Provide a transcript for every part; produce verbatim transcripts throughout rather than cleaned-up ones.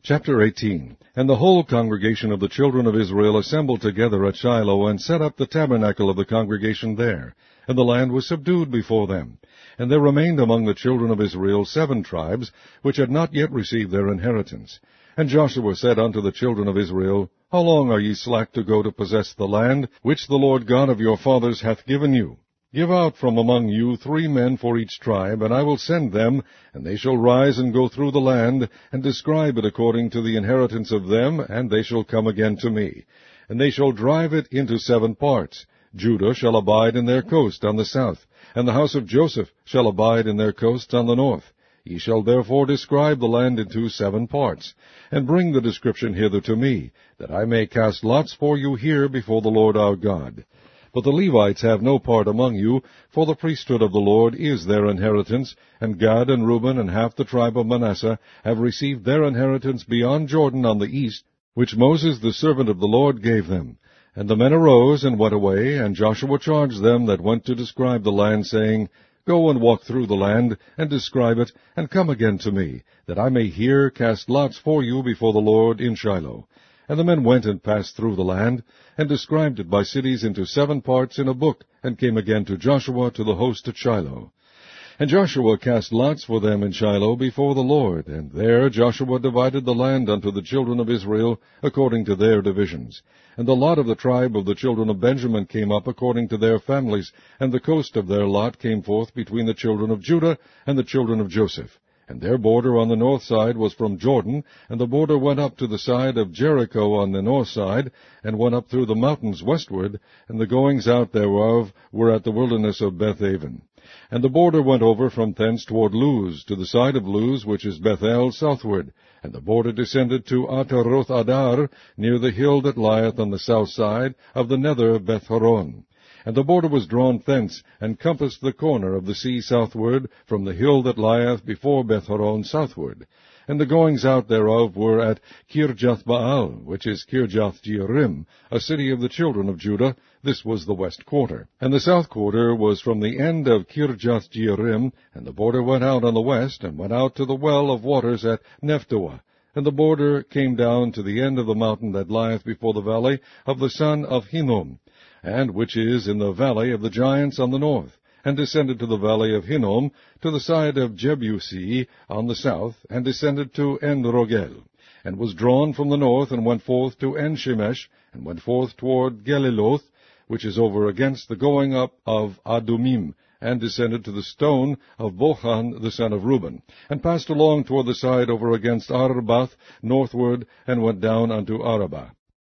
Chapter eighteen. And the whole congregation of the children of Israel assembled together at Shiloh, and set up the tabernacle of the congregation there. And the land was subdued before them. And there remained among the children of Israel seven tribes, which had not yet received their inheritance. And Joshua said unto the children of Israel, How long are ye slack to go to possess the land, which the Lord God of your fathers hath given you? Give out from among you three men for each tribe, and I will send them, and they shall rise and go through the land, and describe it according to the inheritance of them, and they shall come again to me. And they shall drive it into seven parts. Judah shall abide in their coast on the south, and the house of Joseph shall abide in their coasts on the north. Ye shall therefore describe the land into seven parts, and bring the description hither to me, that I may cast lots for you here before the Lord our God. But the Levites have no part among you, for the priesthood of the Lord is their inheritance, and Gad and Reuben and half the tribe of Manasseh have received their inheritance beyond Jordan on the east, which Moses the servant of the Lord gave them. And the men arose and went away, and Joshua charged them that went to describe the land, saying, Go and walk through the land, and describe it, and come again to me, that I may here cast lots for you before the Lord in Shiloh. And the men went and passed through the land, and described it by cities into seven parts in a book, and came again to Joshua to the host at Shiloh. And Joshua cast lots for them in Shiloh before the Lord, and there Joshua divided the land unto the children of Israel according to their divisions. And the lot of the tribe of the children of Benjamin came up according to their families, and the coast of their lot came forth between the children of Judah and the children of Joseph. And their border on the north side was from Jordan, and the border went up to the side of Jericho on the north side, and went up through the mountains westward, and the goings out thereof were at the wilderness of Bethaven. And the border went over from thence toward Luz, to the side of Luz, which is Bethel, southward. And the border descended to Ataroth Adar, near the hill that lieth on the south side of the nether Beth-horon. And the border was drawn thence, and compassed the corner of the sea southward, from the hill that lieth before Beth-horon southward. And the goings out thereof were at Kirjath-baal, which is Kirjath-jearim, a city of the children of Judah. This was the west quarter. And the south quarter was from the end of Kirjath-jearim, and the border went out on the west, and went out to the well of waters at Nephtoah. And the border came down to the end of the mountain that lieth before the valley of the son of Hinnom, and which is in the valley of the giants on the north, and descended to the valley of Hinnom, to the side of Jebusi on the south, and descended to En-rogel, and was drawn from the north, and went forth to En-shemesh, and went forth toward Geliloth, which is over against the going up of Adumim, and descended to the stone of Bochan the son of Reuben, and passed along toward the side over against Arbath northward, and went down unto Arabah.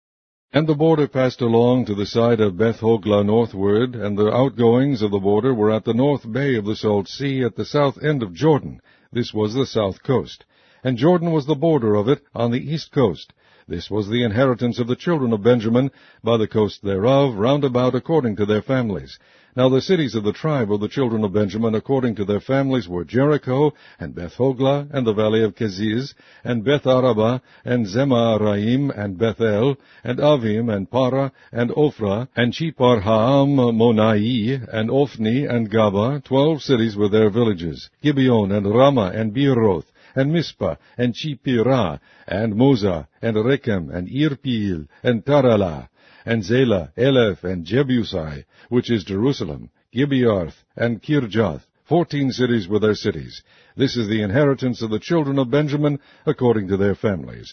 And the border passed along to the side of Beth-hoglah northward, and the outgoings of the border were at the north bay of the salt sea, at the south end of Jordan. This was the south coast. And Jordan was the border of it on the east coast. This was the inheritance of the children of Benjamin, by the coast thereof, round about according to their families. Now the cities of the tribe of the children of Benjamin according to their families were Jericho, and Beth-hoglah, and the valley of Keziz, and Beth-arabah, and Zemaraim, and Bethel, and Avim, and Parah, and Ophrah, and Cheparhaam-monai, and Ophni, and Gaba, twelve cities with their villages, Gibeon, and Ramah, and Beeroth, and Mizpah, and Chipirah, and Moza, and Rechem, and Irpeel, and Taralah, and Zelah, Eleph, and Jebusi, which is Jerusalem, Gibearth, and Kirjath, fourteen cities with their cities. This is the inheritance of the children of Benjamin according to their families.